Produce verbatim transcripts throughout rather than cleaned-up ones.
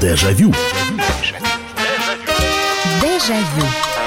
Дежавю. Дежавю.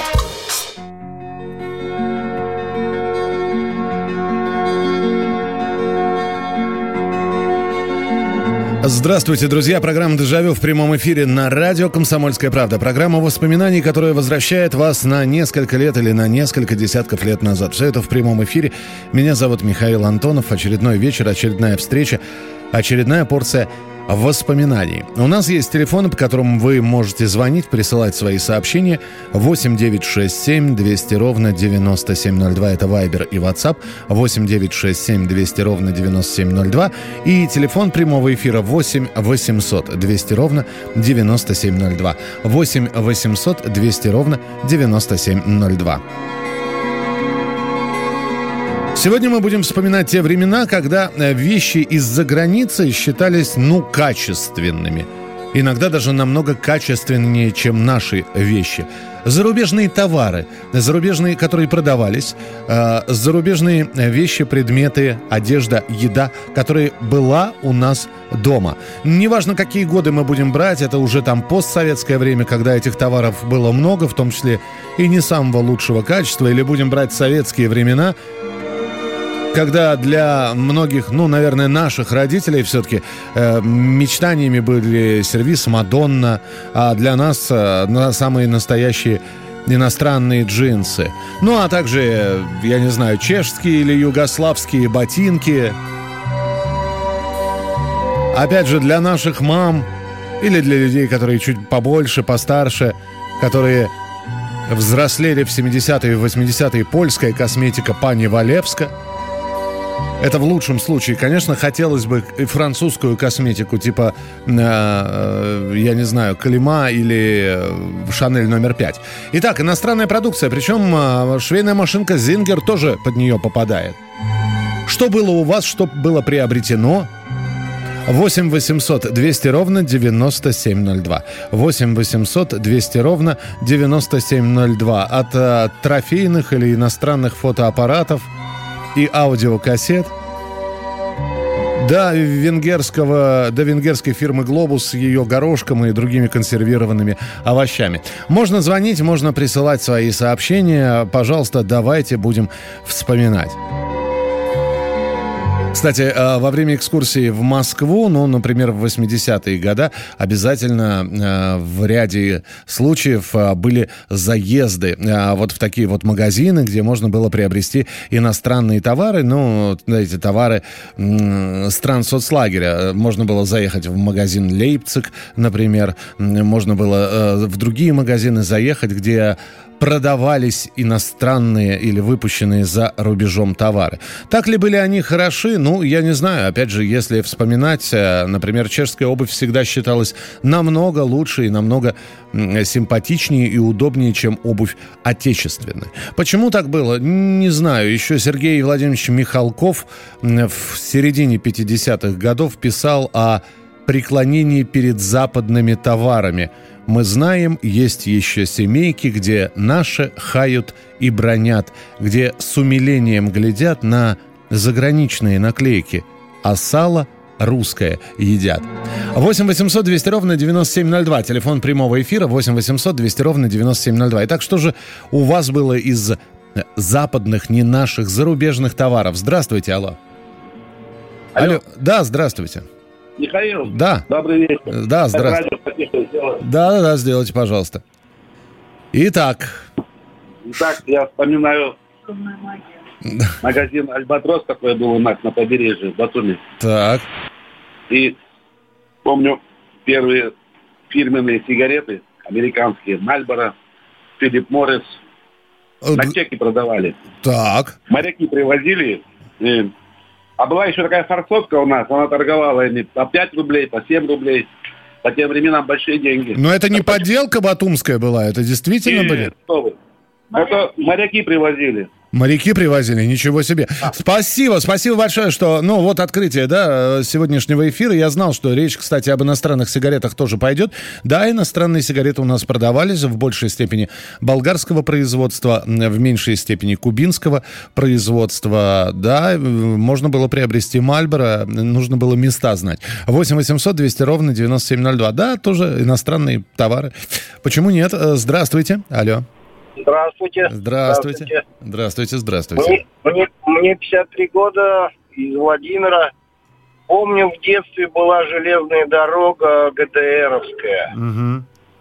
Здравствуйте, друзья. Программа «Дежавю» в прямом эфире на радио «Комсомольская правда». Программа воспоминаний, которая возвращает вас на несколько лет или на несколько десятков лет назад. Все это в прямом эфире. Меня зовут Михаил Антонов. Очередной вечер, очередная встреча, очередная порция воспоминаний. У нас есть телефон, по которому вы можете звонить, присылать свои сообщения. восемь девятьсот шестьдесят семь двести ровно девяносто семь ноль два. Это Вайбер и WhatsApp. восемь девятьсот шестьдесят семь двести ровно девяносто семь ноль два. И телефон прямого эфира восемь восемьсот двести ровно девяносто семь ноль два. восемь восемьсот двести ровно девяносто семь ноль два. Сегодня мы будем вспоминать те времена, когда вещи из-за границы считались, ну, качественными. Иногда даже намного качественнее, чем наши вещи. Зарубежные товары, зарубежные, которые продавались, э, зарубежные вещи, предметы, одежда, еда, которая была у нас дома. Неважно, какие годы мы будем брать, это уже там постсоветское время, когда этих товаров было много, в том числе и не самого лучшего качества, или будем брать советские времена, когда для многих, ну, наверное, наших родителей все-таки э, мечтаниями были сервиз «Мадонна», а для нас э, самые настоящие иностранные джинсы. Ну, а также, я не знаю, чешские или югославские ботинки. Опять же, для наших мам или для людей, которые чуть побольше, постарше, которые взрослели в семидесятые и восьмидесятые, польская косметика пани Валевска. Это в лучшем случае. Конечно, хотелось бы и французскую косметику, типа, э, э, я не знаю, Калима или Шанель номер пять. Итак, иностранная продукция, причем э, швейная машинка Зингер тоже под нее попадает. Что было у вас, что было приобретено? восемь восемьсот двести ровно девяносто семь ноль два. восемь восемьсот двести ровно девяносто семь ноль два. От э, трофейных или иностранных фотоаппаратов и аудиокассет до венгерского, до венгерской фирмы «Глобус» с ее горошком и другими консервированными овощами. Можно звонить, можно присылать свои сообщения. Пожалуйста, давайте будем вспоминать. Кстати, во время экскурсии в Москву, ну, например, в восьмидесятые годы, обязательно в ряде случаев были заезды вот в такие вот магазины, где можно было приобрести иностранные товары, ну, эти товары стран соцлагеря. Можно было заехать в магазин «Лейпциг», например, можно было в другие магазины заехать, где продавались иностранные или выпущенные за рубежом товары. Так ли были они хороши? Ну, я не знаю. Опять же, если вспоминать, например, чешская обувь всегда считалась намного лучше и намного симпатичнее и удобнее, чем обувь отечественная. Почему так было? Не знаю. Еще Сергей Владимирович Михалков в середине пятидесятых годов писал о преклонении перед западными товарами. Мы знаем, есть еще семейки, где наши хают и бронят, где с умилением глядят на заграничные наклейки, а сало русское едят. восемь восемьсот двести ровно девяносто семь ноль два. Телефон прямого эфира восемь восемьсот двести ровно девяносто семь ноль два. Итак, что же у вас было из западных, не наших, зарубежных товаров? Здравствуйте, алло. Алло. Алло. Да, здравствуйте. Михаил, да. Добрый вечер. Да, здравствуйте. Да, да, да, сделайте, пожалуйста. Итак. Итак, я вспоминаю магазин «Альбатрос», такой был у нас на побережье в Батуми. Так. И помню первые фирменные сигареты американские, Мальборо, Филипп Моррис, на чеки продавали. Так. Моряки привозили. И... А была еще такая форсовка у нас, она торговала ими по пять рублей, по семь рублей. По тем временам большие деньги. Но это не подделка батумская была, это действительно и, были? Что вы? Это моряки привозили. Моряки привозили, ничего себе. А. Спасибо, спасибо большое, что, ну, вот открытие, да, сегодняшнего эфира. Я знал, что речь, кстати, об иностранных сигаретах тоже пойдет. Да, иностранные сигареты у нас продавались в большей степени болгарского производства, в меньшей степени кубинского производства. Да, можно было приобрести Мальборо, нужно было места знать. восемь восемьсот двести ровно девяносто семь ноль два. Да, тоже иностранные товары. Почему нет? Здравствуйте. Алло. Здравствуйте. Здравствуйте. Здравствуйте, здравствуйте. Мне, мне, мне пятьдесят три года, из Владимира. Помню, в детстве была железная дорога ГДРовская. Угу.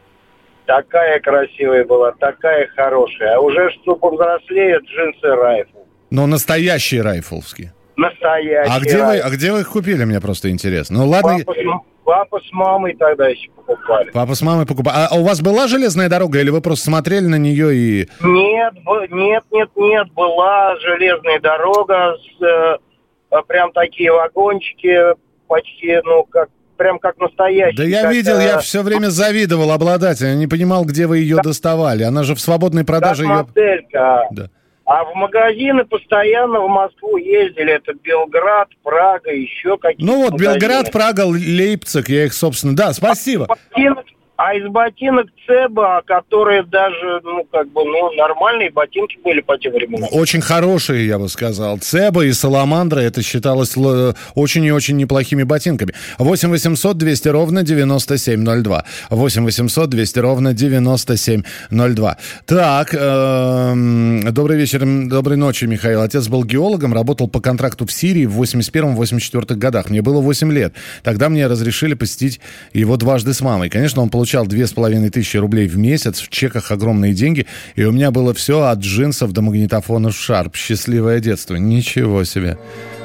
Такая красивая была, такая хорошая. А уже что повзрослеют, джинсы Райфл. Но настоящие райфловские. Настоящие. А где вы, а где вы их купили, мне просто интересно. Ну ладно. Папа, папа с мамой тогда еще покупали. Папа с мамой покупали. А, а у вас была железная дорога, или вы просто смотрели на нее и... Нет, нет, нет, нет. Была железная дорога, с, э, прям такие вагончики, почти, ну, как, прям как настоящие. Да я как, видел, э... я все время завидовал обладателю. Я не понимал, где вы ее как... доставали. Она же в свободной продаже как ее... моделька. Да. А в магазины постоянно в Москву ездили. Это Белград, Прага, еще какие-то. Ну вот, магазины. Белград, Прага, Лейпциг, я их, собственно... Да, спасибо. А, ботинок, а из ботинок Цеба, которые даже, ну, как бы, ну, нормальные ботинки были по тем временам. Очень хорошие, я бы сказал. Цеба и Саламандра, это считалось очень и очень неплохими ботинками. восемь восемьсот двести ровно девяносто семь ноль два. восемь восемьсот двести ровно девяносто семь ноль два. Так, э-м, добрый вечер, доброй ночи, Михаил. Отец был геологом, работал по контракту в Сирии в восемьдесят первом - восемьдесят четвёртом годах. Мне было восемь лет. Тогда мне разрешили посетить его дважды с мамой. Конечно, он получал две с половиной тысячи рублей в месяц, в чеках огромные деньги, и у меня было все от джинсов до магнитофонов Sharp. Счастливое детство. Ничего себе.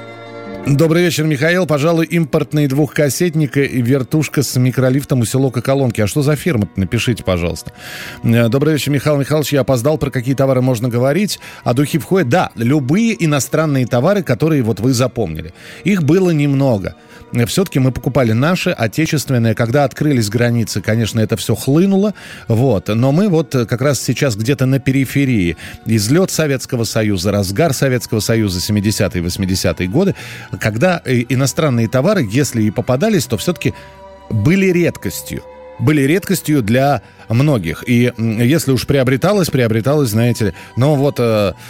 Добрый вечер, Михаил. Пожалуй, импортный двухкассетник и вертушка с микролифтом усилок и колонки. А что за фирма-то? Напишите, пожалуйста. Добрый вечер, Михаил Михайлович. Я опоздал. Про какие товары можно говорить? А духи входят? Да, любые иностранные товары, которые вот вы запомнили. Их было немного. Все-таки мы покупали наши, отечественные. Когда открылись границы, конечно, это все хлынуло. Вот. Но мы вот как раз сейчас где-то на периферии. Излет Советского Союза, разгар Советского Союза, семидесятые - восьмидесятые годы, когда иностранные товары, если и попадались, то все-таки были редкостью. Были редкостью для многих. И если уж приобреталось, приобреталось, знаете ли, ну вот...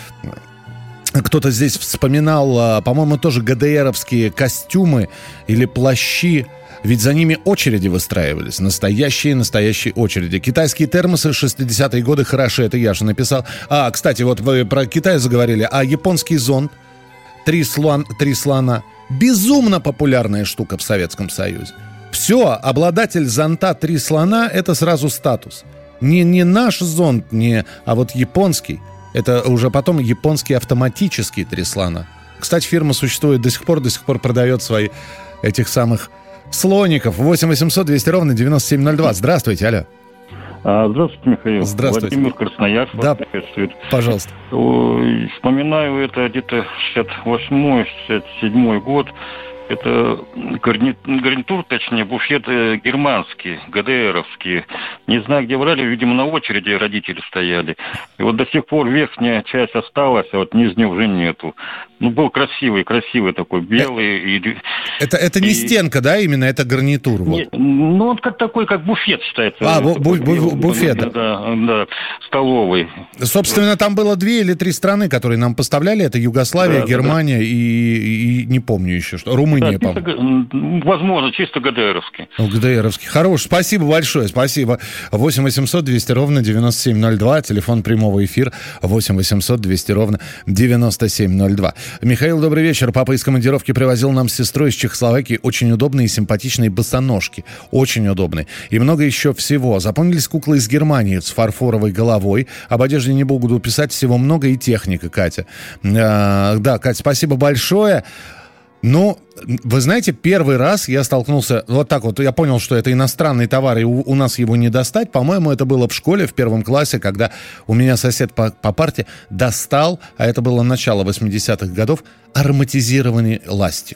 Кто-то здесь вспоминал, по-моему, тоже ГДРовские костюмы или плащи. Ведь за ними очереди выстраивались. Настоящие-настоящие очереди. Китайские термосы шестидесятые годы хороши. Это я же написал. А, кстати, вот вы про Китай заговорили. А японский зонт «Три, слон, три слона» безумно популярная штука в Советском Союзе. Все, обладатель зонта «Три слона» — это сразу статус. Не, не наш зонт, не, а вот японский. Это уже потом японские автоматические три слона. Кстати, фирма существует до сих пор, до сих пор продает свои этих самых слоников. восемь восемьсот двести ровно девяносто семь ноль два. Здравствуйте, алло. Здравствуйте, Михаил. Здравствуйте. Владимир, Красноярск. Да, приветствует. Пожалуйста. Вспоминаю, это где-то шестьдесят восьмой - шестьдесят седьмой год. Это гарнитур, точнее, буфет германский, ГДРовский. Не знаю, где брали, видимо, на очереди родители стояли. И вот до сих пор верхняя часть осталась, а вот нижняя уже нету. Ну, был красивый, красивый такой, белый. И, это, это не и... стенка, да, именно, это гарнитур? Не, вот. Ну, он как такой, как буфет считается. А, бу- бу- бу- буфет. Да, да, да, столовый. Собственно, там было две или три страны, которые нам поставляли. Это Югославия, да, Германия да, да. И, и не помню еще что. Румыния. Да, чисто, возможно, чисто ГДРовский. ГДРовский. Хорош. Спасибо большое. Спасибо. восемь восемьсот двести ровно девяносто семь ноль два. Телефон прямого эфира восемь восемьсот двести ровно девяносто семь ноль два. Михаил, добрый вечер. Папа из командировки привозил нам с сестрой из Чехословакии очень удобные и симпатичные босоножки. Очень удобные. И много еще всего. Запомнились куклы из Германии с фарфоровой головой. Об одежде не буду писать. Всего много и техника, Катя. А, да, Катя, спасибо большое. Ну, вы знаете, первый раз я столкнулся, вот так вот, я понял, что это иностранный товар, и у, у нас его не достать. По-моему, это было в школе, в первом классе, когда у меня сосед по, по парте достал, а это было начало восьмидесятых годов, ароматизированный ластик.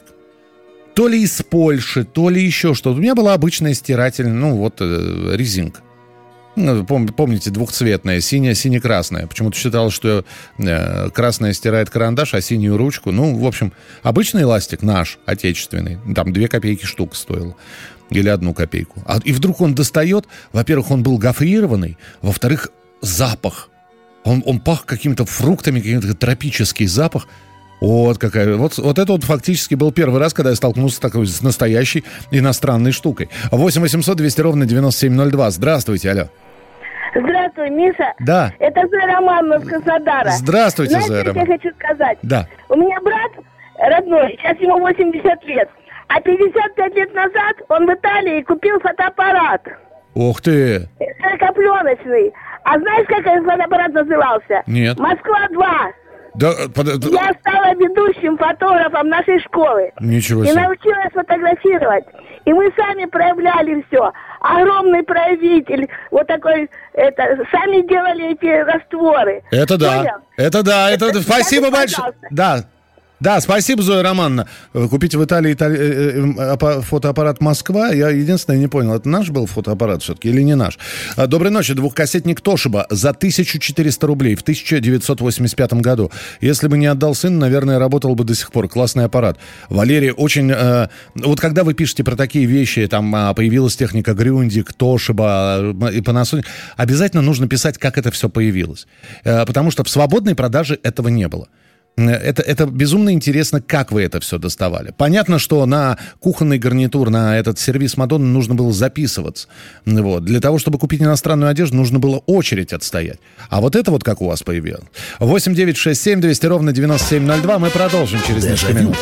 То ли из Польши, то ли еще что-то. У меня была обычная стирательная, ну вот, э, резинка. Ну, пом- помните, двухцветная, синяя, сине-красная. Почему-то считалось, что э, красная стирает карандаш, а синюю ручку. Ну, в общем, обычный эластик наш, отечественный, там две копейки штука стоила. Или одну копейку. А, и вдруг он достает, во-первых, он был гофрированный, во-вторых, запах. Он, он пах какими-то фруктами, каким-то тропический запах. Вот какая. Вот, вот это вот фактически был первый раз, когда я столкнулся с такой, с настоящей иностранной штукой. восемь восемьсот двести ровно девяносто семь ноль два. Здравствуйте, алло. Здравствуй, Миша. Да. Это Зоя Романовна из Краснодара. Здравствуйте, Знаете, Зоя что я Романовна. хочу сказать? Да. У меня брат родной, сейчас ему восемьдесят лет. А пятьдесят пять лет назад он в Италии купил фотоаппарат. Ух ты. Широкопленочный. А знаешь, как этот фотоаппарат назывался? Нет. Москва-два. Да, под, Я стала ведущим фотографом нашей школы. Ничего И себе. научилась фотографировать. И мы сами проявляли все. Огромный проявитель. Вот такой, это, сами делали эти растворы. Это да. Понял? Это да. Это, Это- спасибо скажи, большое. пожалуйста. Да. Да, спасибо, Зоя Романовна. Купить в Италии итали... э, э, фотоаппарат «Москва». Я единственное не понял, это наш был фотоаппарат все-таки или не наш? Доброй ночи. Двухкассетник «Тошиба» за тысячу четыреста рублей в тысяча девятьсот восемьдесят пятом году. Если бы не отдал сын, наверное, работал бы до сих пор. Классный аппарат. Валерий, очень... Э, вот когда вы пишете про такие вещи, там появилась техника Грюндик, «Тошиба» и Panasonic, обязательно нужно писать, как это все появилось. Э, потому что в свободной продаже этого не было. Это, это безумно интересно, как вы это все доставали. Понятно, что на кухонный гарнитур, на этот сервис Мадонны нужно было записываться. Вот. Для того, чтобы купить иностранную одежду, нужно было очередь отстоять. А вот это вот как у вас появилось. восемь девять шесть семь двести ровно девяносто семь ноль два. Мы продолжим через несколько минут.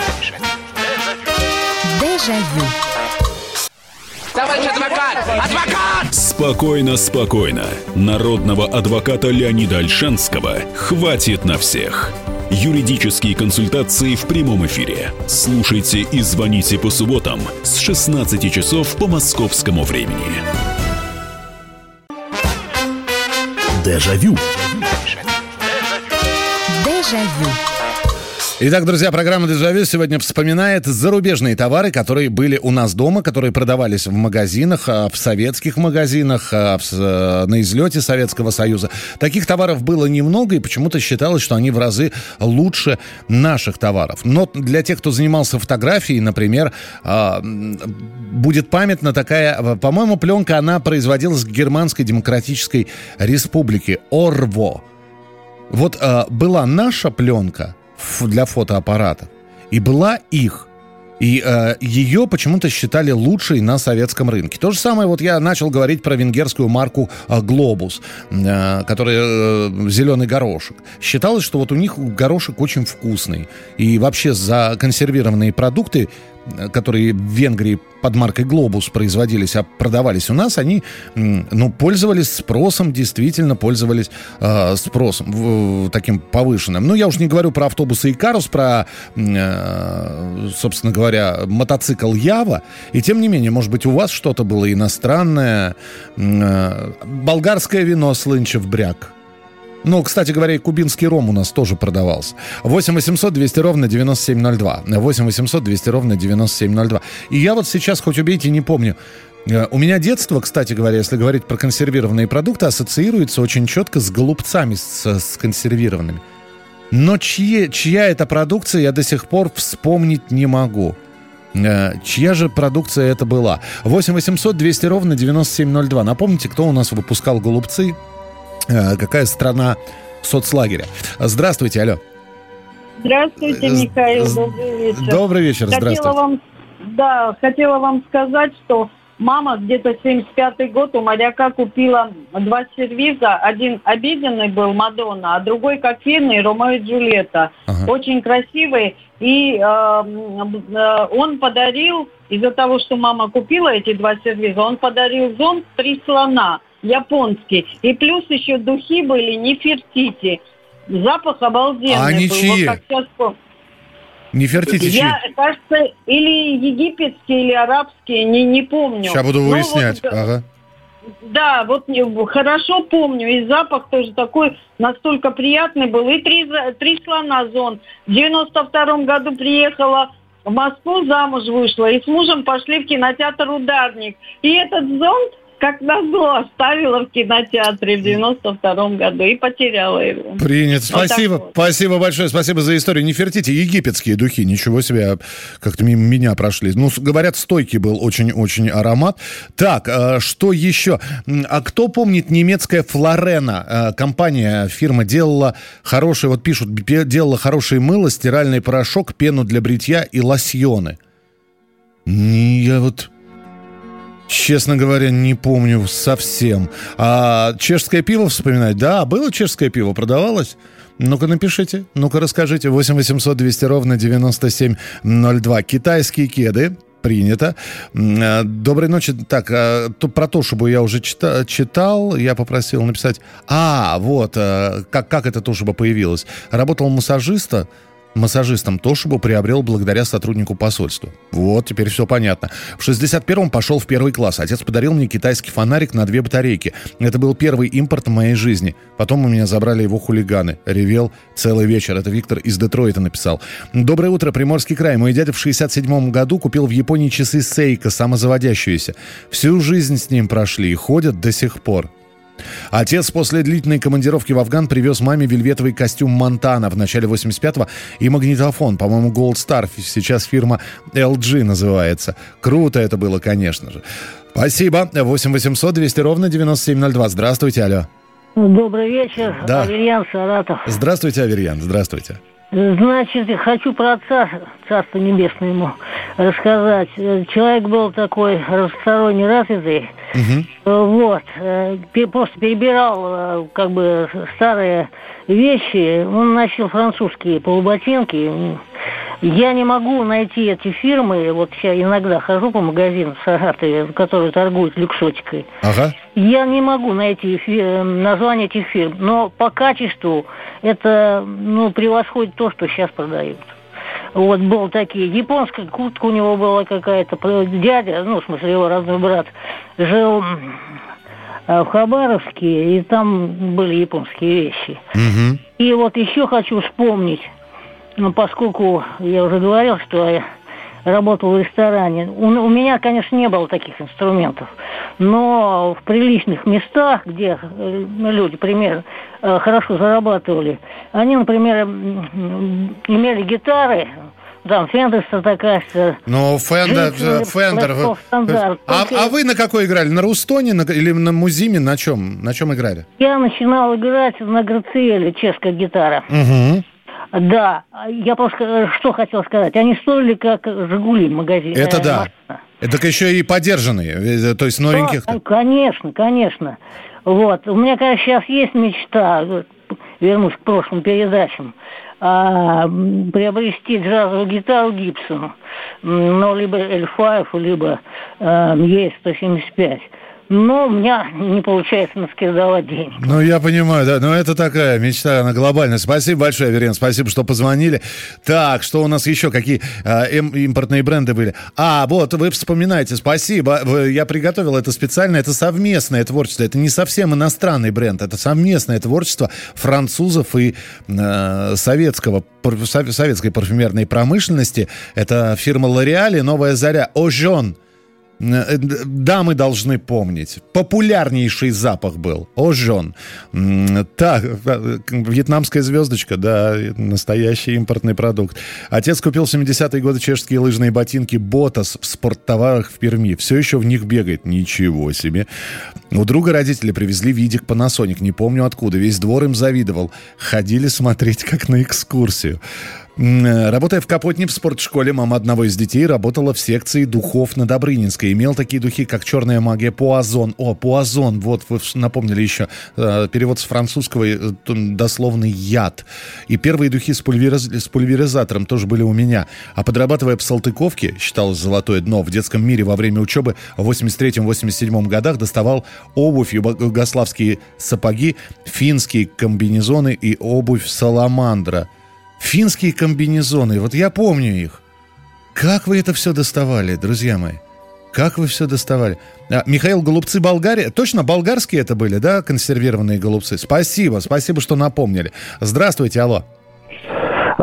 Дежавю. Товарищ адвокат! Адвокат! Спокойно, спокойно. Народного адвоката Леонида Ольшанского хватит на всех. Юридические консультации в прямом эфире. Слушайте и звоните по субботам с шестнадцати часов по московскому времени. Дежавю. Дежавю. Итак, друзья, программа «Дежавю» сегодня вспоминает зарубежные товары, которые были у нас дома, которые продавались в магазинах, в советских магазинах, в, на излете Советского Союза. Таких товаров было немного, и почему-то считалось, что они в разы лучше наших товаров. Но для тех, кто занимался фотографией, например, будет памятна такая, по-моему, пленка, она производилась в Германской Демократической Республике, ОРВО. Вот была наша пленка для фотоаппаратов. И была их. И э, ее почему-то считали лучшей на советском рынке. То же самое вот я начал говорить про венгерскую марку э, «Глобус», э, которая э, зеленый горошек. Считалось, что вот у них горошек очень вкусный. И вообще за консервированные продукты, которые в Венгрии под маркой «Глобус» производились, а продавались у нас, они, ну, пользовались спросом, действительно пользовались э, спросом в, таким повышенным. Ну, я уж не говорю про автобусы «Икарус», про, э, собственно говоря, мотоцикл «Ява». И тем не менее, может быть, у вас что-то было иностранное. Э, болгарское вино «Слынчев бряк». Ну, кстати говоря, и кубинский ром у нас тоже продавался. восемь восемьсот двести ровно девяносто семь ноль два. восемь восемьсот двести ровно девяносто семь ноль два. И я вот сейчас, хоть убейте, не помню. У меня детство, кстати говоря, если говорить про консервированные продукты, ассоциируется очень четко с голубцами, с, с консервированными. Но чьи, чья это продукция, я до сих пор вспомнить не могу. Чья же продукция это была? восемь восемьсот двести ровно девяносто семь ноль два. Напомните, кто у нас выпускал голубцы? Какая страна соцлагеря? Здравствуйте, алло. Здравствуйте, Михаил, добрый вечер. Добрый вечер, здравствуйте. Хотела вам, да, хотела вам сказать, что мама где-то семьдесят пятый год у моряка купила два сервиза. Один обеденный был, Мадонна, а другой кофейный, Ромео и Джульетта. Ага. Очень красивый. И э, э, он подарил, из-за того, что мама купила эти два сервиза, он подарил зонт «Три слона». Японский. И плюс еще духи были Нефертити. Запах обалденный а они был. чьи? Вот как сейчас помню. Нефертити чьи? Я, кажется, или египетские, или арабские, не, не помню. Сейчас буду выяснять. Ну, вот, ага. Да, вот хорошо помню. И запах тоже такой настолько приятный был. И три, три слона зонт. В девяносто втором году приехала в Москву, замуж вышла. И с мужем пошли в кинотеатр «Ударник». И этот зонт, как назло, оставила в кинотеатре в девяносто втором году и потеряла его. Принято. Вот Спасибо. вот. Спасибо большое. Спасибо за историю. Нефертити, египетские духи. Ничего себе, как-то мимо меня прошли. Ну, говорят, стойкий был очень-очень аромат. Так, что еще? А кто помнит немецкая Флорена? Компания, фирма делала хорошие, вот пишут, делала хорошее мыло, стиральный порошок, пену для бритья и лосьоны. Я вот... Честно говоря, не помню совсем. А чешское пиво вспоминать? Да, было чешское пиво, продавалось? Ну-ка напишите, ну-ка расскажите. восемь восемьсот двести ровно девяносто семь ноль два. Китайские кеды. Принято. Доброй ночи. Так, про Тошибу я уже чита- читал. Я попросил написать... А, вот, как, как эта Тошиба появилась. Работал массажиста. Массажистом Тошибу приобрел благодаря сотруднику посольства. Вот, теперь все понятно. В шестьдесят первом пошел в первый класс. Отец подарил мне китайский фонарик на две батарейки. Это был первый импорт в моей жизни. Потом у меня забрали его хулиганы. Ревел целый вечер. Это Виктор из Детройта написал. Доброе утро, Приморский край. Мой дядя в шестьдесят седьмом году купил в Японии часы Сейко, самозаводящиеся. Всю жизнь с ним прошли и ходят до сих пор. Отец после длительной командировки в Афган привез маме вельветовый костюм Монтана в начале восемьдесят пятого и магнитофон, по-моему, Gold Star, сейчас фирма эл джи называется. Круто это было, конечно же. Спасибо. восемь восемьсот двести ровно девяносто семь ноль два. Здравствуйте, алло. Добрый вечер, да. Аверьян, Саратов. Здравствуйте, Аверьян, здравствуйте. Значит, хочу про отца, царство небесное ему, рассказать. Человек был такой разносторонне развитый. Угу. Вот. Просто перебирал как бы старые вещи. Он носил французские полуботинки. Я не могу найти эти фирмы. Вот я иногда хожу по магазину в Саратове, которые торгуют люксотикой. Ага. Я не могу найти фирм, название этих фирм. Но по качеству это, ну, превосходит то, что сейчас продают. Вот, был такие. Японская куртка у него была какая-то. Дядя, ну, в смысле, его родной брат, жил в Хабаровске, и там были японские вещи. Угу. И вот еще хочу вспомнить, ну, поскольку я уже говорил, что я работал в ресторане. У, у меня, конечно, не было таких инструментов, но в приличных местах, где люди, примерно, хорошо зарабатывали, они, например, имели гитары, там, Фендер, Стратокастер. Ну, Фендер, Фендер. А, а вы на какой играли? На Рустоне на, или на Музиме? На чем? На чем играли? Я начинал играть на Грациэле, чешская гитара. Угу. Да, я просто что хотел сказать. Они стоили как «Жигули» в магазине. Это да. Это еще и подержанные, то есть новеньких. Да, конечно, конечно. Вот. У меня, конечно, сейчас есть мечта, вернусь к прошлым передачам, а, приобрести джазовую гитару Гибсон, ну, либо эль пять, либо а, и эс сто семьдесят пять. Но у меня не получается наскирдовать денег. Ну, я понимаю, да. Но это такая мечта, она глобальная. Спасибо большое, Аверьян. Спасибо, что позвонили. Так, что у нас еще? Какие э, импортные бренды были? А, вот, вы вспоминаете. Спасибо. Я приготовил это специально. Это совместное творчество. Это не совсем иностранный бренд. Это совместное творчество французов и э, советского, советской парфюмерной промышленности. Это фирма L'Oréal и «Новая заря». «Ожон». Дамы должны помнить. Популярнейший запах был. Ожон. Так, вьетнамская звездочка, да, настоящий импортный продукт. Отец купил в семидесятые годы чешские лыжные ботинки Ботас в спорттоварах в Перми. Все еще в них бегает. Ничего себе. У друга родители привезли видик Panasonic. Не помню откуда. Весь двор им завидовал. Ходили смотреть как на экскурсию. Работая в Капотне в спортшколе, мама одного из детей работала в секции духов на Добрынинской. Имел такие духи, как «Черная магия», «Пуазон». О, «Пуазон», вот вы напомнили еще. Перевод с французского, дословный «яд». И первые духи с, пульвериз... с пульверизатором тоже были у меня. А подрабатывая в Салтыковке, считалось золотое дно, в детском мире во время учебы в восемьдесят третьем — восемьдесят седьмом годах доставал обувь, югославские сапоги, финские комбинезоны и обувь «Саламандра». Финские комбинезоны, вот я помню их. Как вы это все доставали, друзья мои? Как вы все доставали? А, Михаил, голубцы Болгария. Точно, болгарские это были, да, консервированные голубцы? Спасибо, спасибо, что напомнили. Здравствуйте, алло.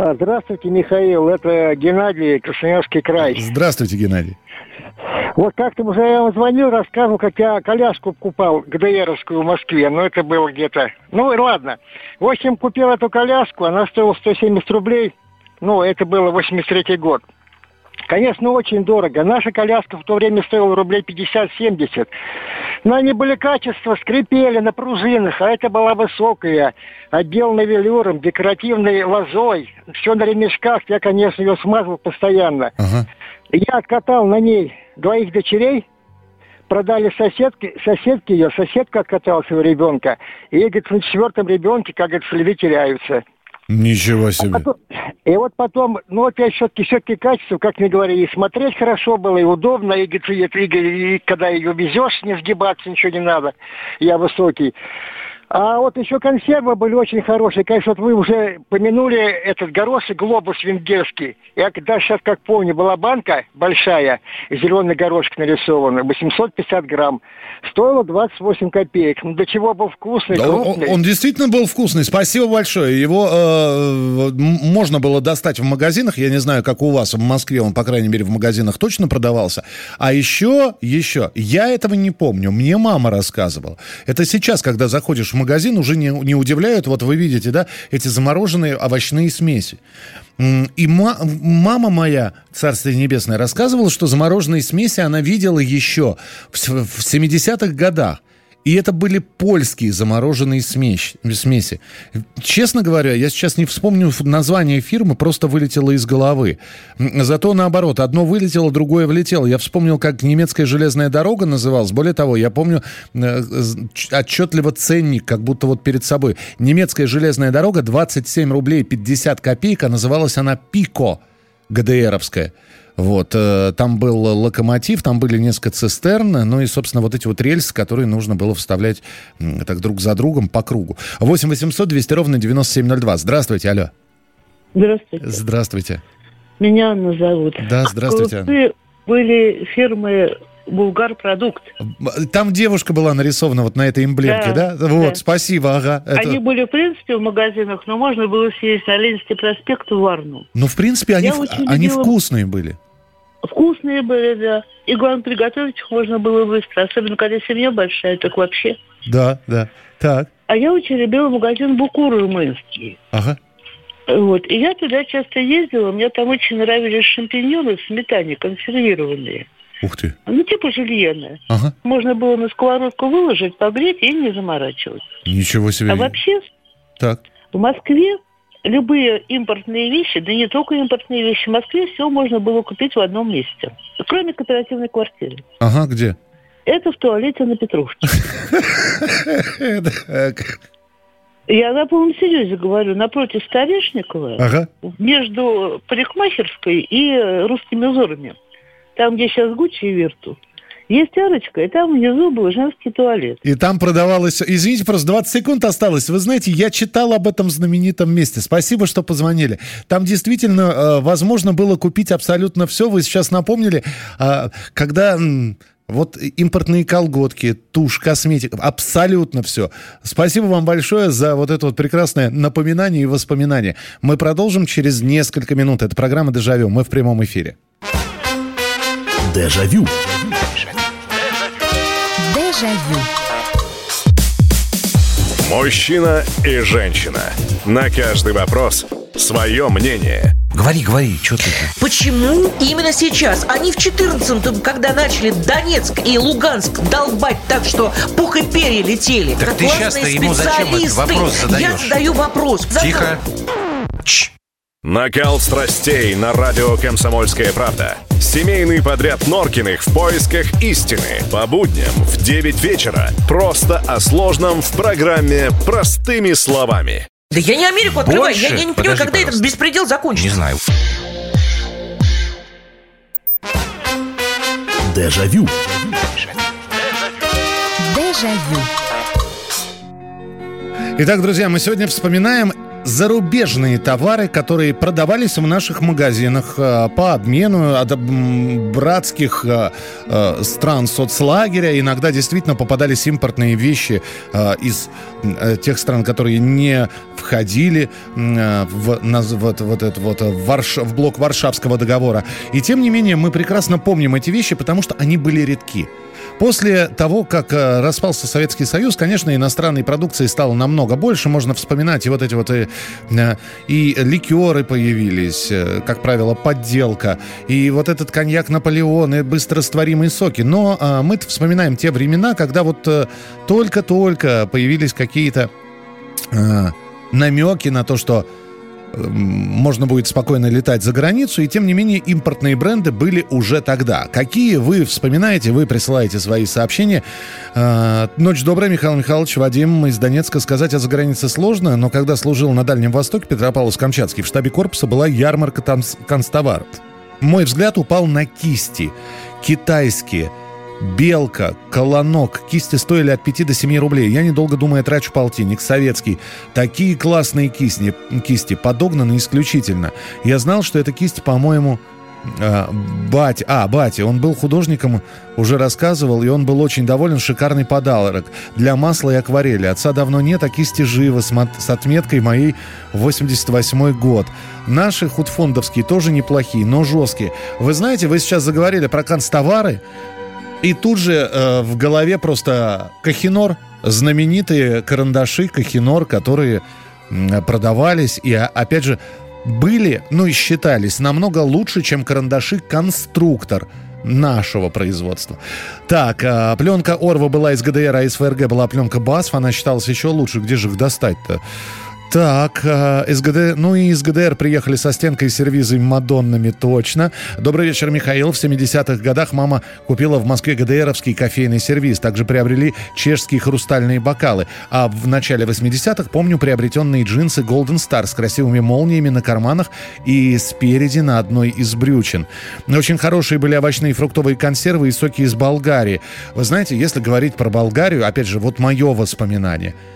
Здравствуйте, Михаил. Это Геннадий, Красноярский край. Здравствуйте, Геннадий. Вот как-то уже я вам звонил, рассказывал, как я коляску покупал ГДРовскую в Москве. Но это было где-то... Ну, ладно. В общем, купил эту коляску, она стоила сто семьдесят рублей. Ну, это было восемьдесят третий год. Конечно, очень дорого. Наша коляска в то время стоила рублей пятьдесят-семьдесят. Но они были качества, скрипели на пружинах, а это была высокая, отделана велюром, декоративной лозой. Все на ремешках. Я, конечно, ее смазывал постоянно. Ага. Я откатал на ней двоих дочерей, продали соседки, соседки ее, соседка откатала своего ребенка. И, говорит, на четвертом ребенке, как говорится, люди теряются. Ничего себе. А потом, и вот потом, ну, опять все-таки, все-таки качество, как мне говорили, и смотреть хорошо было, и удобно, и, и, и, и когда ее везешь, не сгибаться, ничего не надо. Я высокий. А вот еще консервы были очень хорошие. Конечно, вот вы уже помянули этот горошек, глобус венгерский. Я даже сейчас, как помню, была банка большая, зеленый горошек нарисованный, восемьсот пятьдесят грамм. Стоило двадцать восемь копеек. Ну, до чего был вкусный, да, крупный. Он, он действительно был вкусный. Спасибо большое. Его э, можно было достать в магазинах. Я не знаю, как у вас в Москве. Он, по крайней мере, в магазинах точно продавался. А еще, еще, я этого не помню. Мне мама рассказывала. Это сейчас, когда заходишь в магазин, уже не, не удивляют, вот вы видите, да, эти замороженные овощные смеси. И ма- мама моя, Царствие Небесное, рассказывала, что замороженные смеси она видела еще в, в семидесятых годах. И это были польские замороженные смеси, смеси. Честно говоря, я сейчас не вспомню название фирмы, просто вылетело из головы. Зато наоборот, одно вылетело, другое влетело. Я вспомнил, как немецкая железная дорога называлась. Более того, я помню отчетливо ценник, как будто вот перед собой. Немецкая железная дорога, двадцать семь рублей пятьдесят копеек, а называлась она «Пико» ГДРовская. Вот, э, там был локомотив, там были несколько цистерн, ну и, собственно, вот эти вот рельсы, которые нужно было вставлять э, так друг за другом по кругу. восемь восемьсот двести ровно девяносто семь ноль два. Здравствуйте, алло. Здравствуйте. Здравствуйте. Меня Анна зовут. Да, здравствуйте, Анна. Были фирмы «Булгарпродукт». Там девушка была нарисована вот на этой эмблемке, да? да? Вот, да. Спасибо, ага. Это... Они были, в принципе, в магазинах, но можно было съесть на Ленинский проспект в Варну. Ну, в принципе, они, в... они любила... вкусные были. Вкусные были, да. И, главное, приготовить их можно было быстро. Особенно, когда семья большая, так вообще. Да, да. Так. А я очень любила магазин «Букур» румынский. Ага. Вот. И я туда часто ездила. Мне там очень нравились шампиньоны в сметане, консервированные. Ух ты. Ну, типа жульены. Ага. Можно было на сковородку выложить, погреть и не заморачиваться. Ничего себе. А вообще, так. в Москве любые импортные вещи, да не только импортные вещи, в Москве все можно было купить в одном месте. Кроме кооперативной квартиры. Ага, где? Это в туалете на Петровке. Я на полном серьезе говорю, напротив Старешникова, ага. между парикмахерской и русскими узорами. Там, где сейчас Гуччи и Вирту, есть арочка, и там внизу был женский туалет. И там продавалось... Извините, просто двадцать секунд осталось. Вы знаете, я читал об этом знаменитом месте. Спасибо, что позвонили. Там действительно э, возможно было купить абсолютно все. Вы сейчас напомнили, э, когда... М- Вот импортные колготки, тушь, косметика, абсолютно все. Спасибо вам большое за вот это вот прекрасное напоминание и воспоминание. Мы продолжим через несколько минут. Это программа «Дежавю». Мы в прямом эфире. Дежавю. Дежавю. Мужчина и женщина. На каждый вопрос свое мнение. Говори, говори, что ты... Почему именно сейчас? Они в четырнадцатом, когда начали Донецк и Луганск долбать так, что пух и перья летели. Так ты сейчас-то ему зачем этот вопрос задаешь? Я задаю вопрос. Тихо. Чш. Накал страстей на радио «Комсомольская правда». Семейный подряд Норкиных в поисках истины. По будням в девять вечера. Просто о сложном в программе «Простыми словами». Да я не Америку открываю. Я, я не понимаю, когда пожалуйста. Этот беспредел закончится. Не знаю. Дежавю. Дежавю. Итак, друзья, мы сегодня вспоминаем зарубежные товары, которые продавались в наших магазинах э, по обмену от э, братских э, э, стран соцлагеря. Иногда действительно попадались импортные вещи э, из э, тех стран, которые не входили в, на, вот, вот это вот, в, Варш, в блок Варшавского договора. И тем не менее мы прекрасно помним эти вещи, потому что они были редки. После того, как распался Советский Союз, конечно, иностранной продукции стало намного больше. Можно вспоминать и вот эти вот и, и ликеры появились, как правило, подделка, и вот этот коньяк Наполеон, и быстрорастворимые соки. Но а, мы-то вспоминаем те времена, когда вот а, только-только появились какие-то а, намеки на то, что можно будет спокойно летать за границу, и тем не менее импортные бренды были уже тогда. Какие вы вспоминаете, вы присылаете свои сообщения. А, ночь добрая, Михаил Михайлович, Вадим из Донецка. Сказать о загранице сложно, но когда служил на Дальнем Востоке, Петропавловск-Камчатский, в штабе корпуса была ярмарка там канцтоваров. Мой взгляд упал на кисти китайские. Белка, колонок. Кисти стоили от пяти до семи рублей. Я, недолго думая, трачу полтинник. Советский. Такие классные кисти, кисти подогнаны исключительно. Я знал, что эта кисть, по-моему, э, батя. А, батя. Он был художником, уже рассказывал, и он был очень доволен. Шикарный подарок для масла и акварели. Отца давно нет, а кисти живы, с, с отметкой моей восемьдесят восьмой год. Наши худфондовские тоже неплохие, но жесткие. Вы знаете, вы сейчас заговорили про канцтовары. И тут же э, в голове просто Кохинор, знаменитые карандаши Кохинор, которые э, продавались и, опять же, были, ну и считались намного лучше, чем карандаши «Конструктор» нашего производства. Так, э, пленка Орва была из ГДР, а из ФРГ была пленка БАСФ, она считалась еще лучше. Где же их достать-то? Так, э, из ГДР, ну и из ГДР приехали со стенкой и сервизой Мадоннами, точно. Добрый вечер, Михаил. В семидесятых годах мама купила в Москве ГДРовский кофейный сервиз. Также приобрели чешские хрустальные бокалы. А в начале восьмидесятых, помню, приобретенные джинсы Golden Star с красивыми молниями на карманах и спереди на одной из брючин. Очень хорошие были овощные и фруктовые консервы и соки из Болгарии. Вы знаете, если говорить про Болгарию, опять же, вот мое воспоминание –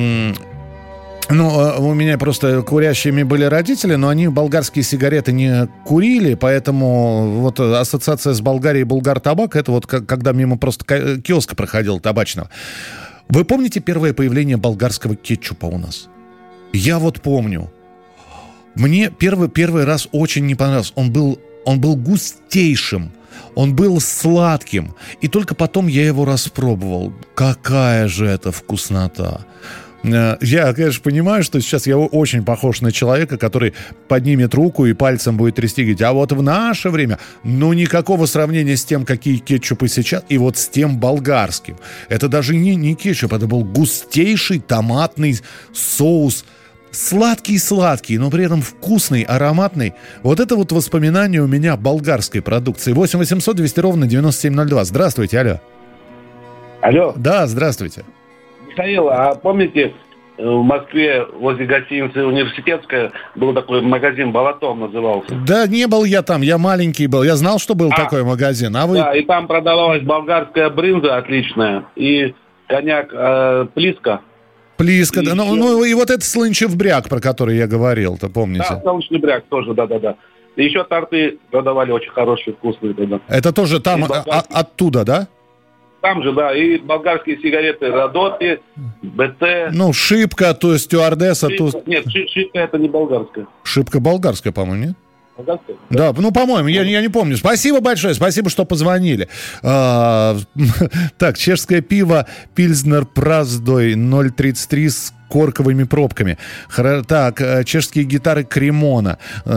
ну, у меня просто курящими были родители, но они болгарские сигареты не курили, поэтому вот ассоциация с Болгарией Булгартабак, это вот когда мимо просто киоска проходил табачного. Вы помните первое появление болгарского кетчупа у нас? Я вот помню. Мне первый, первый раз очень не понравился. Он был, он был густейшим. Он был сладким. И только потом я его распробовал. Какая же это вкуснота! Я, конечно, понимаю, что сейчас я очень похож на человека, который поднимет руку и пальцем будет трясти, говорить, а вот в наше время, ну, никакого сравнения с тем, какие кетчупы сейчас, и вот с тем болгарским. Это даже не, не кетчуп, это был густейший томатный соус, сладкий-сладкий, но при этом вкусный, ароматный. Вот это вот воспоминание у меня болгарской продукции. восемь восемьсот двести ровно девяносто семь ноль два. Здравствуйте, алло. Алло. Да, здравствуйте. Михаил, а помните, в Москве возле гостиницы «Университетская» был такой магазин «Балатон» назывался? Да не был я там, я маленький был. Я знал, что был а, такой магазин. А вы... Да, и там продавалась болгарская брынза отличная и коньяк э, Плиска. Плиска, и да. Ну, ну и вот этот слынчев бряк, про который я говорил-то, помните? Да, слынчев бряк тоже, да-да-да. И еще торты продавали очень хорошие, вкусные тогда. Это тоже там, болгарский... а, оттуда, да? Там же, да, и болгарские сигареты Родоти, БТ. Ну, шипка, то есть стюардесса. Шипка, то... Нет, шипка это не болгарская. Шипка болгарская, по-моему, нет? Болгарская? Да, ну, по-моему, я, я не помню. Спасибо большое, спасибо, что позвонили. А, так, чешское пиво Пильзнер Праздой ноль тридцать три с корковыми пробками. Так, чешские гитары Кремона.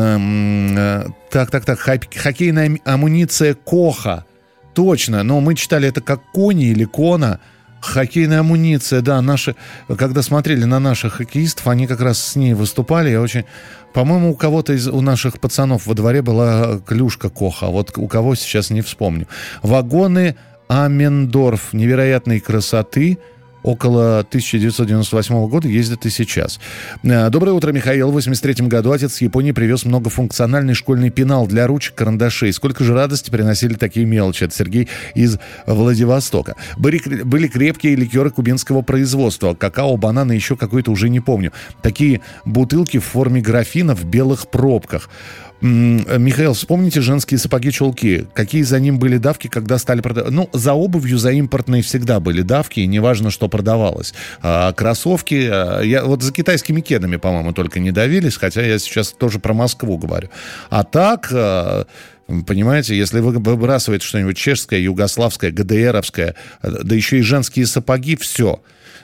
Так, так, так, хоккейная амуниция Коха. Точно, но мы читали это как Кони или Кона. Хоккейная амуниция, да, наши, когда смотрели на наших хоккеистов, они как раз с ней выступали. Я очень, по-моему, у кого-то из у наших пацанов во дворе была клюшка Коха, а вот у кого сейчас не вспомню. Вагоны Амендорф невероятной красоты. Около тысяча девятьсот девяносто восьмого года ездят и сейчас. Доброе утро, Михаил. В восемьдесят третьем году отец с Японии привез многофункциональный школьный пенал для ручек, карандашей. Сколько же радости приносили такие мелочи. Это Сергей из Владивостока. Были, были крепкие ликеры кубинского производства. Какао, бананы, еще какой-то уже не помню. Такие бутылки в форме графина в белых пробках. Михаил, вспомните женские сапоги-чулки. Какие за ним были давки, когда стали продавать? Ну, за обувью, за импортной всегда были давки, и неважно, что продавалось. А кроссовки... Я, вот за китайскими кедами, по-моему, только не давились, хотя я сейчас тоже про Москву говорю. А так... Понимаете, если вы выбрасываете что-нибудь чешское, югославское, ГДРовское, да еще и женские сапоги, все.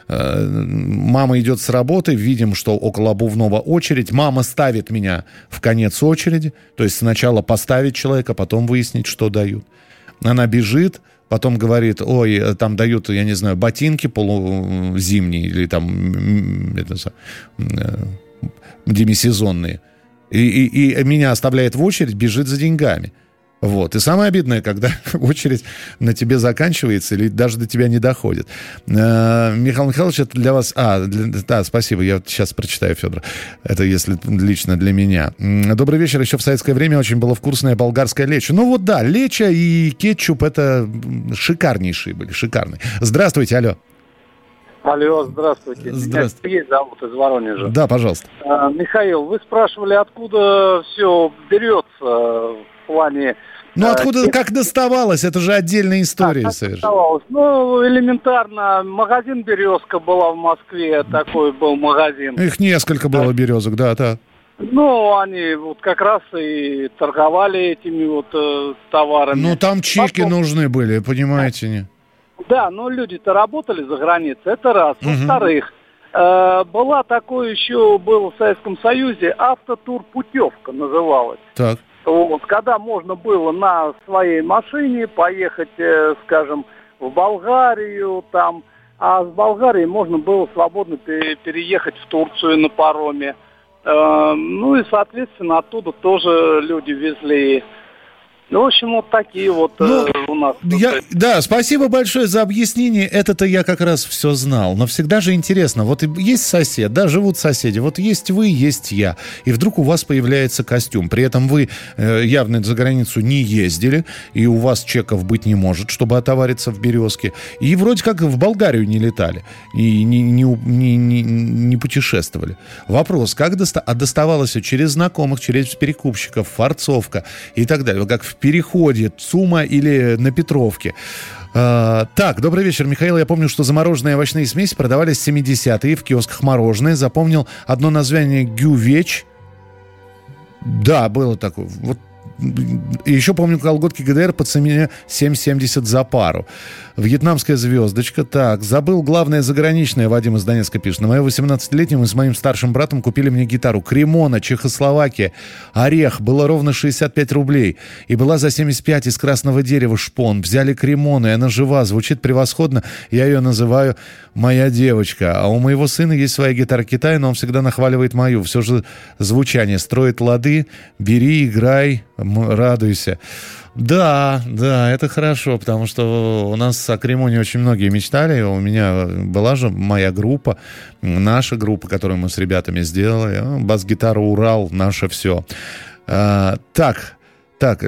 Мама идет с работы, видим, что около обувного очередь. Мама ставит меня в конец очереди. То есть сначала поставить человека, потом выяснить, что дают. Она бежит, потом говорит, ой, там дают, я не знаю, ботинки полузимние или там это, демисезонные. И, и, и меня оставляет в очередь, бежит за деньгами. Вот. И самое обидное, когда очередь на тебе заканчивается или даже до тебя не доходит. Э, Михаил Михайлович, это для вас... А, для... да, спасибо, я сейчас прочитаю, Федор. Это если лично для меня. Добрый вечер. Еще в советское время очень было вкусное болгарское лечо. Ну вот да, лечо и кетчуп это шикарнейшие были, шикарные. Здравствуйте, алло. Алло, здравствуйте. Здравствуйте. Меня Сергей зовут из Воронежа. Да, пожалуйста. А, Михаил, вы спрашивали, откуда все берется в плане... Ну, откуда, а, как доставалось? Это же отдельная история а, совершенно. Ну, элементарно. Магазин «Березка» была в Москве, такой был магазин. Их несколько было березок, да, да. Ну, они вот как раз и торговали этими вот э, товарами. Ну, там чеки Потом... нужны были, понимаете, не? Да, но люди-то работали за границей, это раз. Угу. Во-вторых, э, была такое еще, было в Советском Союзе, автотур-путевка называлась. Так. Вот, когда можно было на своей машине поехать, э, скажем, в Болгарию, там, а с Болгарии можно было свободно переехать в Турцию на пароме. Э, ну и, соответственно, оттуда тоже люди везли. Ну, в общем, вот такие вот ну, э, у нас. Я, да, спасибо большое за объяснение. Это-то я как раз все знал. Но всегда же интересно. Вот есть сосед, да, живут соседи. Вот есть вы, есть я. И вдруг у вас появляется костюм. При этом вы э, явно за границу не ездили. И у вас чеков быть не может, чтобы отовариться в «Березке». И вроде как в Болгарию не летали. И не, не, не, не, не путешествовали. Вопрос, как доста... а доставалось все через знакомых, через перекупщиков, фарцовка и так далее. Как в переходе ЦУМа или на Петровке. А, так, добрый вечер, Михаил. Я помню, что замороженные овощные смеси продавались в семидесятые в киосках мороженое. Запомнил одно название «Гювеч». Да, было такое. Вот. И еще помню колготки ГДР по цене семь семьдесят за пару. Вьетнамская звездочка. Так, забыл главное заграничное, Вадим из Донецка пишет. На мое восемнадцатилетие мы с моим старшим братом купили мне гитару Кремона, Чехословакия. Орех. Было ровно шестьдесят пять рублей. И была за семьдесят пять из красного дерева шпон. Взяли Кремона, и она жива, звучит превосходно. Я ее называю «Моя девочка». А у моего сына есть своя гитара Китая, но он всегда нахваливает мою. Все же звучание строит лады. Бери, играй, радуйся. Да, да, это хорошо, потому что у нас о Кремоне очень многие мечтали. У меня была же моя группа, наша группа, которую мы с ребятами сделали. Бас-гитара «Урал», наше все. А, так, так...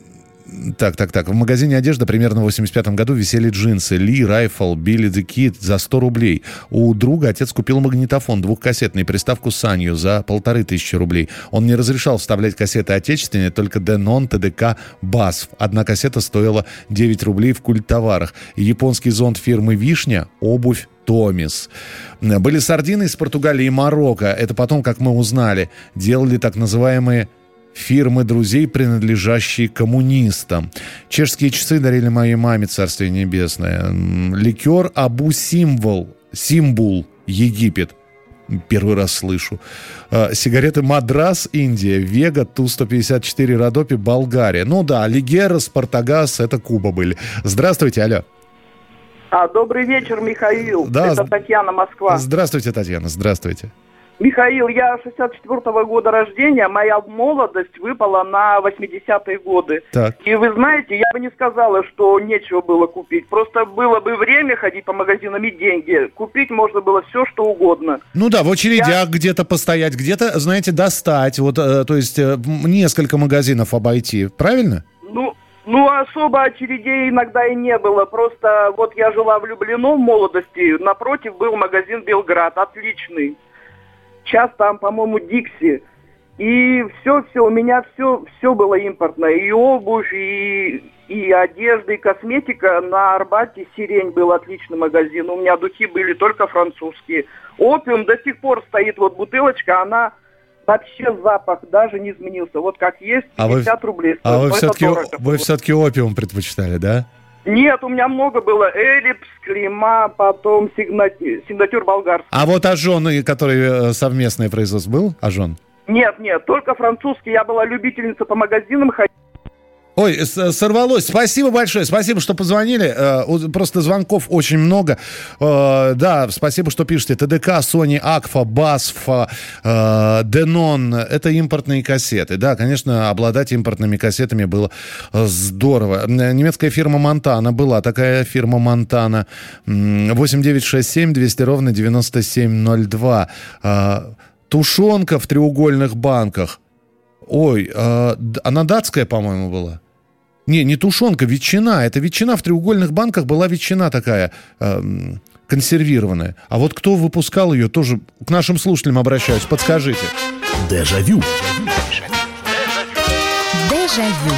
Так, так, так. В магазине одежда примерно в восемьдесят пятом году висели джинсы Ли, Райфл, Билли the Kid за сто рублей. У друга отец купил магнитофон двухкассетный, приставку Санью за полторы тысячи рублей. Он не разрешал вставлять кассеты отечественные, только Денон, ТДК, Бас. Одна кассета стоила девять рублей в культтоварах. Японский зонт фирмы «Вишня», обувь Томис. Были сардины из Португалии и Марокко. Это потом, как мы узнали, делали так называемые фирмы друзей, принадлежащие коммунистам. Чешские часы дарили моей маме, царствие небесное. Ликер Абу Символ, Симбул, Египет. Первый раз слышу. Сигареты Мадрас, Индия. Вега, Ту сто пятьдесят четыре, Родопи, Болгария. Ну да, Лигера, Спартагас, это Куба были. Здравствуйте, алло. А, добрый вечер, Михаил. Да. Это Татьяна, Москва. Здравствуйте, Татьяна, здравствуйте. Михаил, я шестьдесят четвёртого года рождения, моя молодость выпала на восьмидесятые годы. Так. И вы знаете, я бы не сказала, что нечего было купить. Просто было бы время ходить по магазинам и деньги. Купить можно было все, что угодно. Ну да, в очередях я... где-то постоять, где-то, знаете, достать. Вот, э, то есть э, несколько магазинов обойти, правильно? Ну... Ну, особо очередей иногда и не было. Просто вот я жила в Люблино в молодости. Напротив был магазин «Белград». Отличный. Сейчас там, по-моему, «Дикси». И все-все, у меня все, все было импортное. И обувь, и, и одежда, и косметика. На Арбате «Сирень» был отличный магазин. У меня духи были только французские. Опиум до сих пор стоит, вот бутылочка, она вообще запах даже не изменился. Вот как есть, пятьдесят а рублей. А вы все-таки, вы все-таки опиум предпочитали, да? Нет, у меня много было. Эллипс, Клима, потом сигнатюр, сигнатюр болгарский. А вот Ажон, который совместное производство, был Ажон? Нет, нет, только французский. Я была любительница по магазинам ходить. Ой, сорвалось. Спасибо большое. Спасибо, что позвонили. Просто звонков очень много. Да, спасибо, что пишете. ТДК, Sony, Акфа, Басф, Денон. Это импортные кассеты. Да, конечно, обладать импортными кассетами было здорово. Немецкая фирма Монтана была. Такая фирма Монтана. восемь девятьсот шестьдесят семь двести ровно девяносто семь ноль два. Тушенка в треугольных банках. Ой, она датская, по-моему, была. Не, не тушенка, ветчина. Это ветчина в треугольных банках была ветчина такая э, консервированная. А вот кто выпускал ее, тоже к нашим слушателям обращаюсь. Подскажите. Дежавю. Дежавю.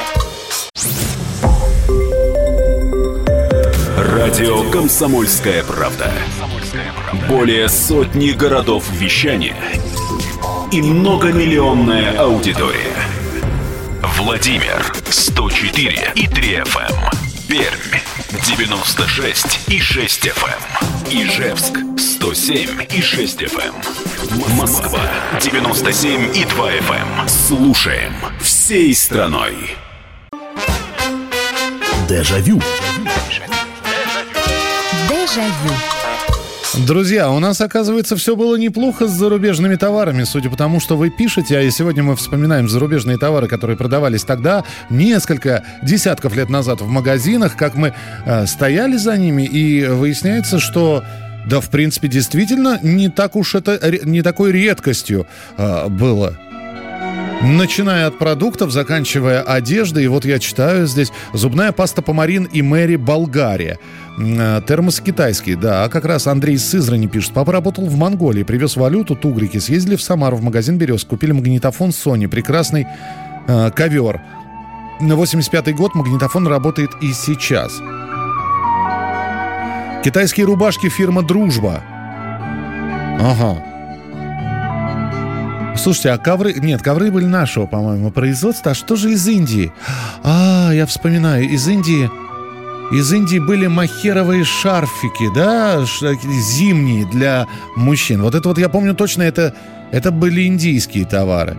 Радио «Комсомольская правда». Более сотни городов вещания и многомиллионная аудитория. Владимир сто четыре и три эф эм, Пермь девяносто шесть и шесть эф эм, Ижевск сто семь и шесть эф эм, Москва девяносто семь и два эф эм. Слушаем всей страной. Дежавю. Дежавю. Друзья, у нас, оказывается, все было неплохо с зарубежными товарами, судя по тому, что вы пишете. А и сегодня мы вспоминаем зарубежные товары, которые продавались тогда, несколько десятков лет назад в магазинах, как мы э, стояли за ними, и выясняется, что, да, в принципе, действительно, не так уж это, не такой редкостью э, было. Начиная от продуктов, заканчивая одеждой. И вот я читаю здесь: зубная паста Помарин и Мэри, Болгария. Термос китайский, да, как раз Андрей из Сызрани пишет. Папа работал в Монголии, привез валюту, тугрики. Съездили в Самару, в магазин «Берез», купили магнитофон Sony, прекрасный э, ковер. На восемьдесят пятый год магнитофон работает и сейчас. Китайские рубашки фирма «Дружба». Ага. Слушайте, а ковры... Нет, ковры были нашего, по-моему, производства. А что же из Индии? А, я вспоминаю, из Индии... Из Индии были махеровые шарфики, да, зимние для мужчин. Вот это вот я помню точно, это, это были индийские товары.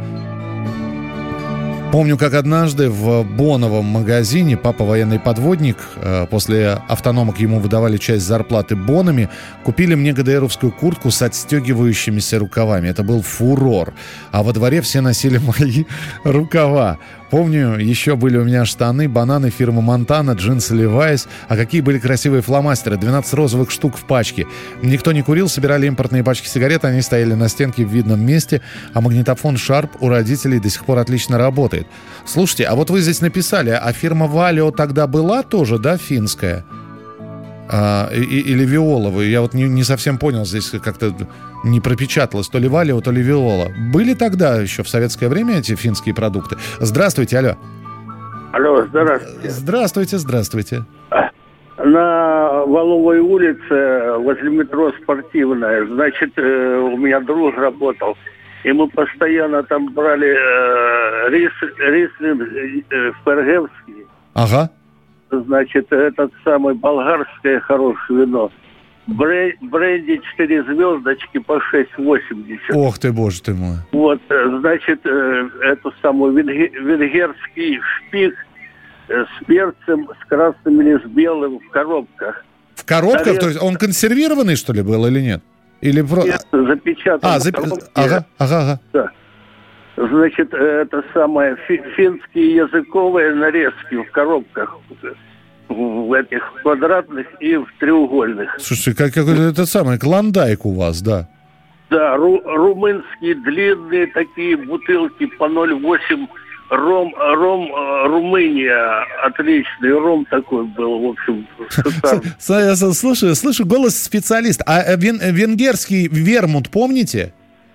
Помню, как однажды в Боновом магазине папа военный подводник, после автономок ему выдавали часть зарплаты бонами, купили мне ГДРовскую куртку с отстегивающимися рукавами. Это был фурор. А во дворе все носили мои рукава. Помню, еще были у меня штаны, бананы фирмы Монтана, джинсы Levi's. А какие были красивые фломастеры. двенадцать розовых штук в пачке. Никто не курил, собирали импортные пачки сигарет. Они стояли на стенке в видном месте. А магнитофон Sharp у родителей до сих пор отлично работает. Слушайте, а вот вы здесь написали, а фирма Valio тогда была тоже, да, финская? А, и, или Виола? Я вот не, не совсем понял, здесь как-то не пропечаталось. То ли Valio, то ли Виола. Были тогда еще в советское время эти финские продукты? Здравствуйте, алло. Алло, здравствуйте. Здравствуйте, здравствуйте. На Валовой улице, возле метро «Спортивная», значит, у меня друг работал. И мы постоянно там брали э, рис, рислинг э, Фергевский. Ага. Значит, этот самый болгарское хорошее вино. Брей, бренди четыре звездочки по шесть восемьдесят. Ох ты, боже ты мой. Вот, значит, э, эту самую венгер, венгерский шпик э, с перцем, с красным или с белым в коробках. В коробках? Нарез... То есть он консервированный, что ли, был или нет? Или про... Нет, запечатан. А, зап... ага, ага, ага. Да. Значит, это самое, фи- финские языковые нарезки в коробках, в этих квадратных и в треугольных. Слушай, как какой-то это самое, клондайк у вас, да? Да, ру- румынские длинные такие бутылки по ноль восемь. Ром, ром, Румыния, отличный ром такой был, в общем, шикарный. Слушай, слышу голос специалиста. А вен, венгерский вермут помните?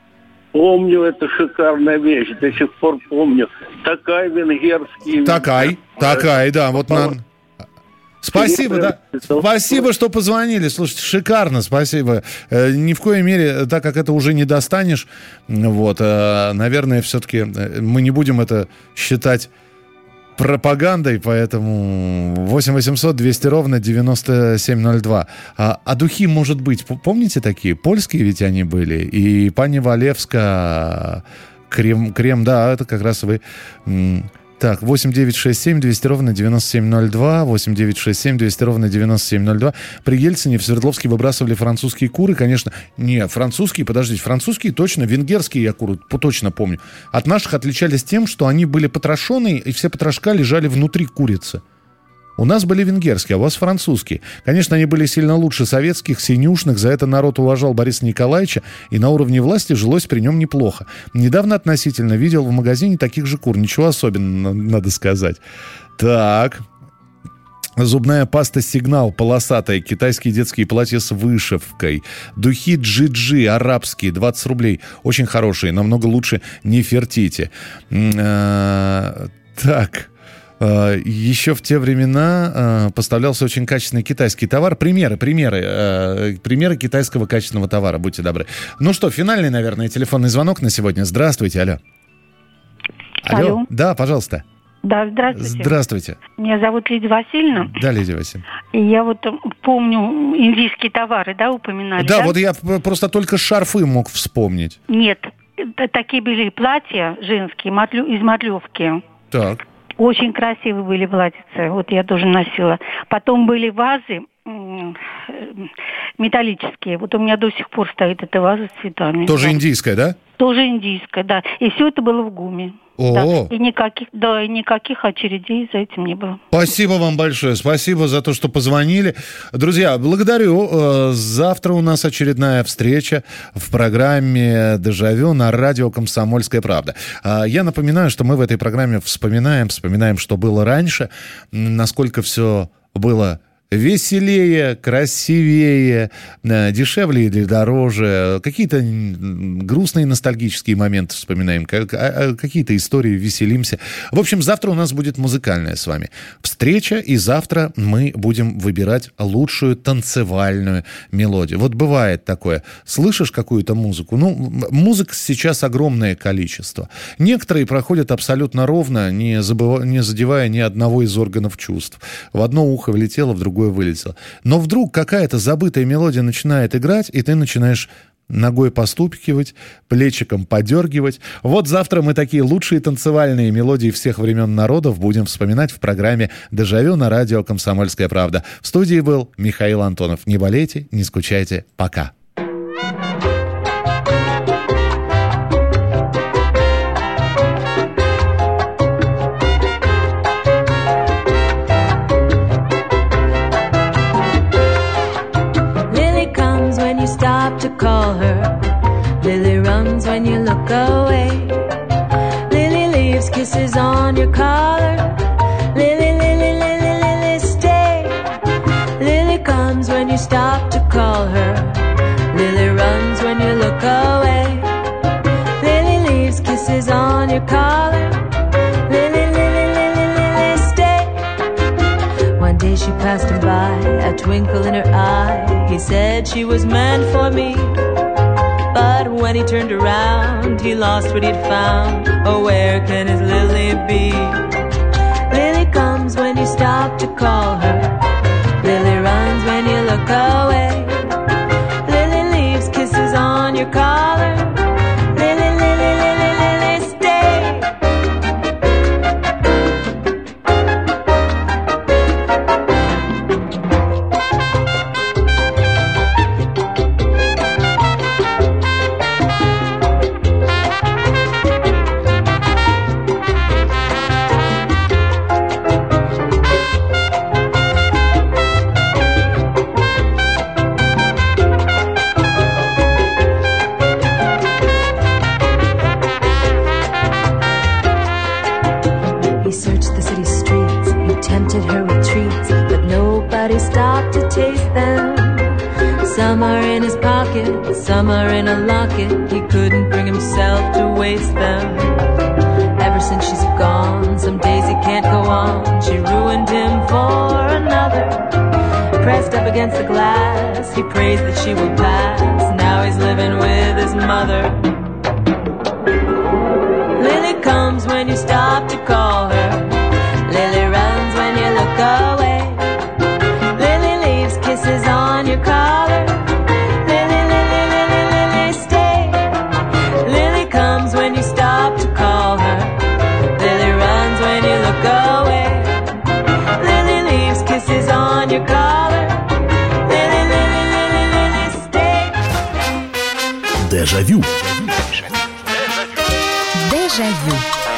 Помню, это шикарная вещь, до сих пор помню. Такая венгерский... Такая, такая, да, вот на... Спасибо, да. Спасибо, что позвонили. Слушайте, шикарно, спасибо. Э, ни в коей мере, так как это уже не достанешь, вот, э, наверное, все-таки мы не будем это считать пропагандой, поэтому восемь восемьсот двести ровно девяносто семь ноль два. А, а духи, может быть, помните такие? Польские ведь они были. И пани Валевска, крем, крем, да, это как раз вы... Так, восемь девять шесть семь двести ровно девяносто семь ноль два, восемь девять шесть семь двести ровно девяносто семь ноль два. При Ельцине в Свердловске выбрасывали французские куры, конечно. Не, французские, подождите, французские точно, венгерские я куры точно помню. От наших отличались тем, что они были потрошенные, и все потрошка лежали внутри курицы. У нас были венгерские, а у вас французские. Конечно, они были сильно лучше советских, синюшных. За это народ уважал Бориса Николаевича, и на уровне власти жилось при нем неплохо. Недавно относительно видел в магазине таких же кур. Ничего особенного, надо сказать. Так. Зубная паста «Сигнал» полосатая, китайские детские платья с вышивкой, духи «Джи-Джи» арабские, двадцать рублей. Очень хорошие, намного лучше «Нефертити». Так... Еще в те времена поставлялся очень качественный китайский товар. Примеры, примеры, примеры китайского качественного товара, будьте добры. Ну что, финальный, наверное, телефонный звонок на сегодня. Здравствуйте, алло. Алло. Алло. Да, пожалуйста. Да, здравствуйте. Здравствуйте. Меня зовут Лидия Васильевна. Да, Лидия Васильевна. И я вот помню индийские товары, да, упоминали? Да, да? вот я просто только шарфы мог вспомнить. Нет, такие были платья женские из мотлевки. Так. Очень красивые были платьицы, вот я тоже носила. Потом были вазы металлические. Вот у меня до сих пор стоит эта ваза с цветами. Тоже да. индийская, да? Тоже индийская, да. И все это было в ГУМе. О-о-о. Да. И никаких, да, и никаких очередей за этим не было. Спасибо вам большое. Спасибо за то, что позвонили. Друзья, благодарю. Завтра у нас очередная встреча в программе «Дежавю» на радио «Комсомольская правда». Я напоминаю, что мы в этой программе вспоминаем, вспоминаем, что было раньше, насколько все было веселее, красивее, дешевле или дороже. Какие-то грустные ностальгические моменты вспоминаем, какие-то истории, веселимся. В общем, завтра у нас будет музыкальная с вами встреча, и завтра мы будем выбирать лучшую танцевальную мелодию. Вот бывает такое. Слышишь какую-то музыку? Ну, музык сейчас огромное количество. Некоторые проходят абсолютно ровно, не, забыв... не задевая ни одного из органов чувств. В одно ухо влетело, в другое вылетело. Но вдруг какая-то забытая мелодия начинает играть, и ты начинаешь ногой постукивать, плечиком подергивать. Вот завтра мы такие лучшие танцевальные мелодии всех времен народов будем вспоминать в программе «Дежавю» на радио «Комсомольская правда». В студии был Михаил Антонов. Не болейте, не скучайте. Пока. To call her. Lily runs when you look away. Lily leaves kisses on your collar. Lily, Lily, Lily, Lily, stay. Lily comes when you stop to call her. Lily runs when you look away. Lily leaves kisses on your collar. Lily, Lily, Lily, Lily, stay. One day she passed him by, a twinkle in her eye. He said she was meant for me. But when he turned around, he lost what he'd found. Oh, where can his Lily be? Lily comes when you stop to call her. Lily runs when you look away. Lily leaves kisses on your collar. Lily, Lily, Lily, Lily, stay. Some are in a locket, he couldn't bring himself to waste them. Ever since she's gone, some days he can't go on. She ruined him for another. Pressed up against the glass, he prays that she will pass. Now he's living with his mother. Lily comes when you stop to call her. Lily runs when you look away. Lily leaves kisses on your collar. Lily, Lily, Lily, Lily, stay. Lily comes when you stop to call her. Lily runs when you look away. Lily leaves kisses on your collar. Lily, Lily, Lily, Lily, stay. Дежавю. Дежавю.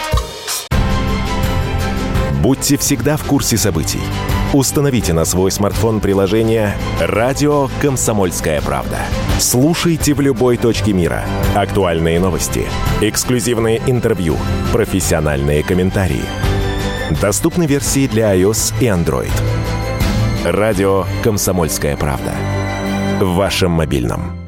Будьте всегда в курсе событий. Установите на свой смартфон приложение «Радио Комсомольская правда». Слушайте в любой точке мира. Актуальные новости, эксклюзивные интервью, профессиональные комментарии. Доступны версии для iOS и Android. «Радио Комсомольская правда». В вашем мобильном.